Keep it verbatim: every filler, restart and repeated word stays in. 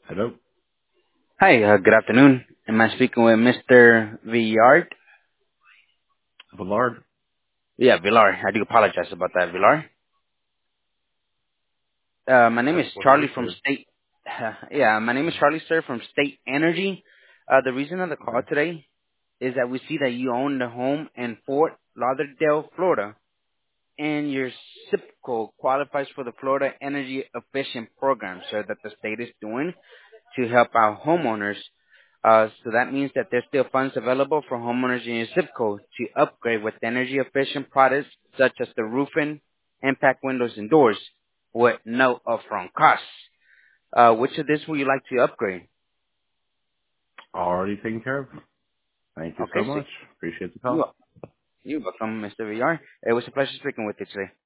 Hello, Hi, uh, good afternoon. Am I speaking with Mister Villard? Villard. Yeah, Villar. I do apologize about that, Villar. Uh, my name Yep. is What can I do Charlie for from you? State. yeah, my name is Charlie, sir, from State Energy. Uh, the reason of the call Okay. today is that we see that you own the home in Fort Lauderdale, Florida, and your zip code qualifies for the Florida Energy Efficient Program, sir, that the state is doing to help our homeowners. Uh, so that means that there's still funds available for homeowners in your zip code to upgrade with energy efficient products such as the roofing, impact windows, and doors with no upfront costs. Uh, which of this would you like to upgrade? Already taken care of. Thank you so Okay, so much. Appreciate the you, call. you're welcome, Mister V R. It was a pleasure speaking with you today.